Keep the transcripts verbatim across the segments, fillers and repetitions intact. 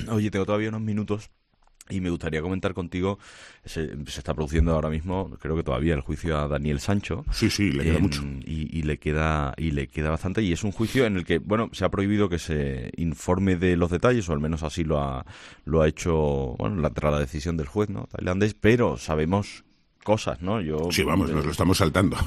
Oye, tengo todavía unos minutos y me gustaría comentar contigo, se, se está produciendo ahora mismo, creo que todavía, el juicio a Daniel Sancho. Sí, sí, le queda eh, mucho. Y, y le queda y le queda bastante, y es un juicio en el que, bueno, se ha prohibido que se informe de los detalles, o al menos así lo ha, lo ha hecho, bueno, la, tras la decisión del juez, ¿no?, tailandés, pero sabemos cosas, ¿no? Yo Sí, vamos, nos lo estamos saltando.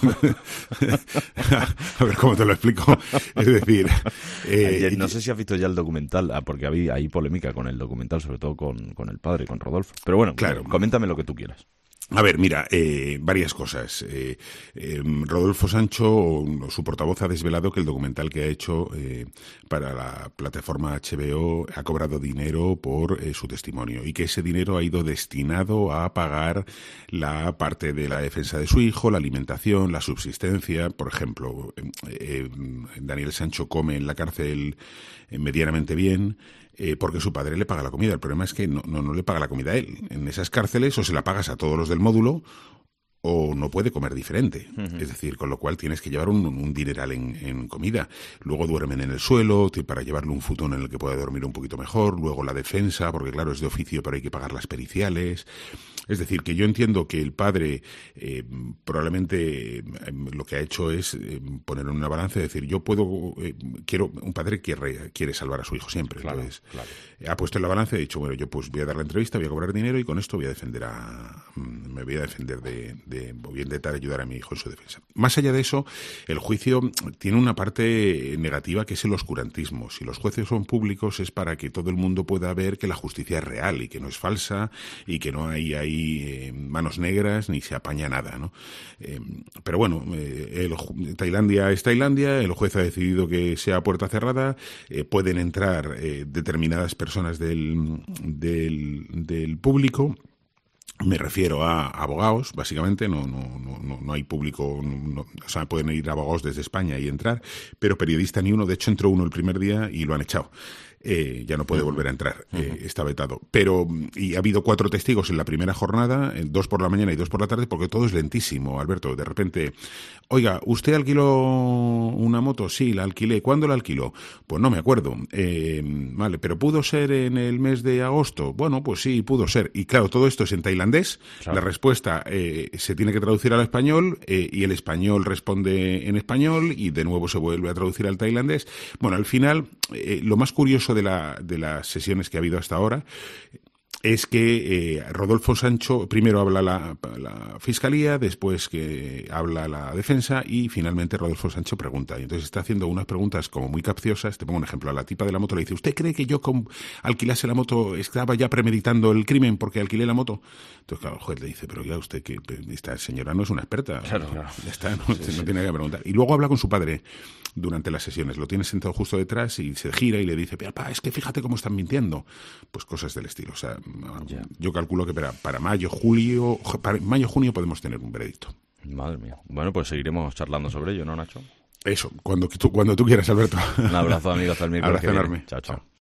A ver cómo te lo explico. Es decir... Eh, Ayer, no sé si has visto ya el documental, ah, porque había hay polémica con el documental, sobre todo con, con el padre, con Rodolfo. Pero bueno, claro. Coméntame lo que tú quieras. A ver, mira, eh, varias cosas. Eh, eh, Rodolfo Sancho, su portavoz, ha desvelado que el documental que ha hecho eh, para la plataforma H B O ha cobrado dinero por eh, su testimonio, y que ese dinero ha ido destinado a pagar la parte de la defensa de su hijo, la alimentación, la subsistencia. Por ejemplo, eh, eh, Daniel Sancho come en la cárcel eh, medianamente bien, Eh, porque su padre le paga la comida. El problema es que no, no, no le paga la comida a él. En esas cárceles o se la pagas a todos los del módulo o no puede comer diferente. Uh-huh. Es decir, con lo cual tienes que llevar un, un dineral en, en comida. Luego duermen en el suelo para llevarle un futón en el que pueda dormir un poquito mejor. Luego la defensa, porque claro, es de oficio, pero hay que pagar las periciales. Es decir, que yo entiendo que el padre eh, probablemente eh, lo que ha hecho es eh, poner en una balanza y decir, yo puedo, eh, quiero, un padre quiere, quiere salvar a su hijo siempre. Claro, Entonces, claro. Ha puesto en la balanza y ha dicho, bueno, yo pues voy a dar la entrevista, voy a cobrar dinero y con esto voy a defender a, me voy a defender de, de voy a intentar ayudar a mi hijo en su defensa. Más allá de eso, el juicio tiene una parte negativa, que es el oscurantismo. Si los jueces son públicos es para que todo el mundo pueda ver que la justicia es real y que no es falsa y que no hay ahí eh, manos negras ni se apaña nada, ¿no? Eh, pero bueno, eh, el, Tailandia es Tailandia, el juez ha decidido que sea a puerta cerrada, eh, pueden entrar eh, determinadas personas del, del, del público. Me refiero a abogados, básicamente, no no no no hay público, no, o sea, pueden ir abogados desde España y entrar, pero periodista ni uno. De hecho, entró uno el primer día y lo han echado. Eh, ya no puede volver a entrar, eh, está vetado. Pero, y ha habido cuatro testigos en la primera jornada, dos por la mañana y dos por la tarde, porque todo es lentísimo, Alberto. De repente, oiga, ¿usted alquiló una moto? Sí, la alquilé. ¿Cuándo la alquiló? Pues no me acuerdo. Eh, vale, pero ¿pudo ser en el mes de agosto? Bueno, pues sí, pudo ser. Y claro, todo esto es en tailandés. Claro. La respuesta eh, se tiene que traducir al español eh, y el español responde en español y de nuevo se vuelve a traducir al tailandés. Bueno, al final, eh, lo más curioso de, la, de las sesiones que ha habido hasta ahora es que eh, Rodolfo Sancho primero habla la, la fiscalía, después que habla la defensa y finalmente Rodolfo Sancho pregunta. Y entonces está haciendo unas preguntas como muy capciosas. Te pongo un ejemplo. A la tipa de la moto le dice, ¿usted cree que yo con alquilase la moto estaba ya premeditando el crimen porque alquilé la moto? Entonces claro, el juez le dice, pero ya usted que esta señora no es una experta. Claro, claro. Ya está, no, sí, no sí. tiene que preguntar. Y luego habla con su padre durante las sesiones. Lo tiene sentado justo detrás y se gira y le dice, papá, es que fíjate cómo están mintiendo. Pues cosas del estilo. O sea, yeah. Yo calculo que para, para mayo, julio, para mayo, junio podemos tener un veredicto. Madre mía. Bueno, pues seguiremos charlando sobre ello, ¿no, Nacho? Eso, cuando tú, cuando tú quieras, Alberto. Un abrazo, amigo, hasta el miércoles. Abrazo enorme. Chao, chao.